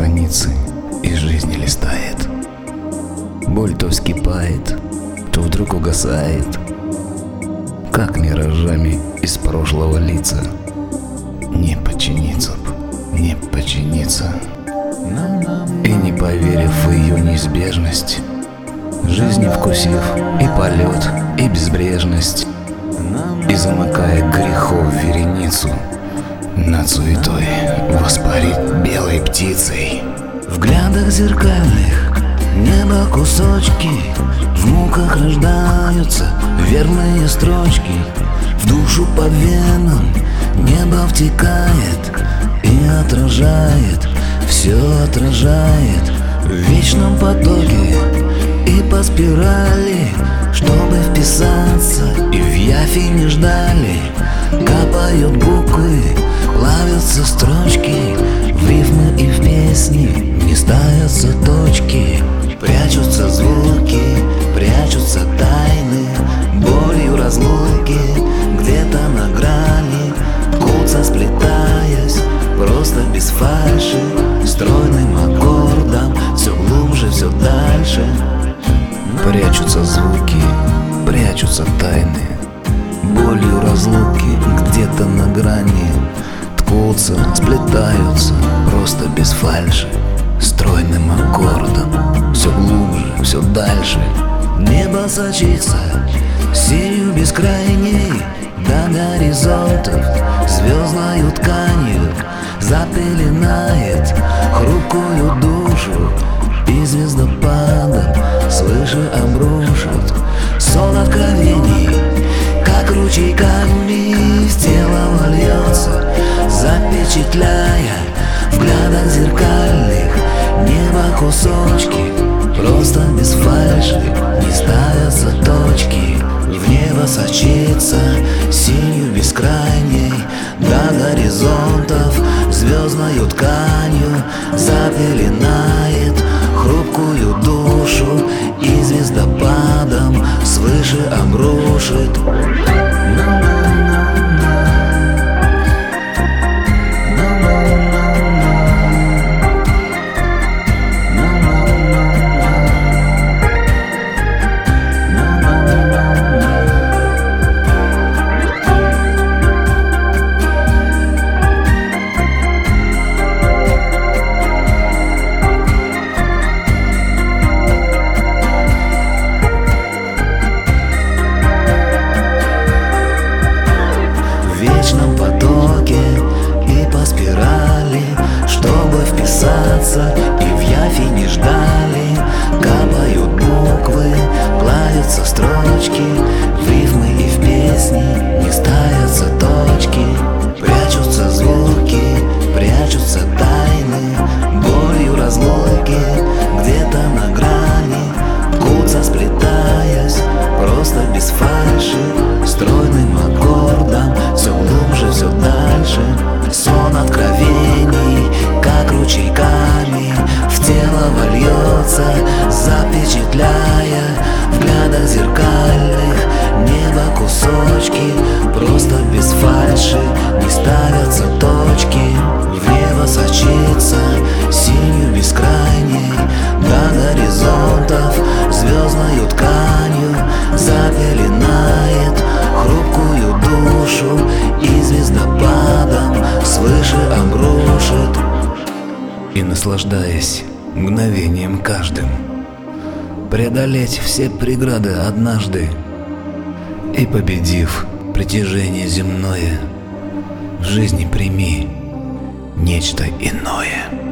страницы из жизни листает. Боль то вскипает, то вдруг угасает, как миражами из прошлого лица. Не подчиниться б, не подчиниться. И не поверив в ее неизбежность, жизни вкусив и полет, и безбрежность, и замыкая грехов вереницу, над суетой воспарит белой птицей. В глядах зеркальных небо кусочки, в муках рождаются верные строчки. В душу по венам небо втекает и отражает, все отражает в вечном потоке и по спирали, чтобы вписаться, и в явь не ждали. Капают буквы, плавятся строчки, в рифмы и в песни не ставятся точки. Прячутся звуки, прячутся тайны, болью разлуки где-то на грани, ткутся, сплетаясь, просто без фальши, стройным аккордом, все глубже, все дальше. Прячутся звуки, прячутся тайны, болью разлуки где-то на грани, ткутся, сплетаются, просто без фальши, стройным аккордом, все глубже, все дальше. Небо сочится синью бескрайней до горизонтов, звездною тканью запеленает хрупкую душу, и звездопадом свыше обрушит сон откровений, как ручейками в тело вольется, запечатляя в глядах зеркальных небо кусочки, просто без фальши не ставятся точки. В небо сочится синью бескрайней до горизонтов, звездною тканью запеленает хрупкую душу, и звездопадом свыше обрушит. В вечном потоке и по спирали, чтобы вписаться, и в явь не ждали. Капают буквы, плавятся строчки, в рифмы и в песни не ставятся точки. Прячутся звуки, прячутся тайны, болью разлуки где-то на грани, ткутся, сплетаясь, просто без фальши, стройным аккордом, все глубже, все дальше. Сон откровений, как ручейками в тело вольется, запечатляя в глядах зеркальных небо кусочки, просто без фальши не ставятся точки. В небо сочится синью бескрайней до горизонтов, звездною тканью запеленает хрупкую душу, и звездопадом свыше обрушит. И наслаждаясь мгновением каждым, преодолеть все преграды однажды, и победив притяжение земное, в жизни прими нечто иное.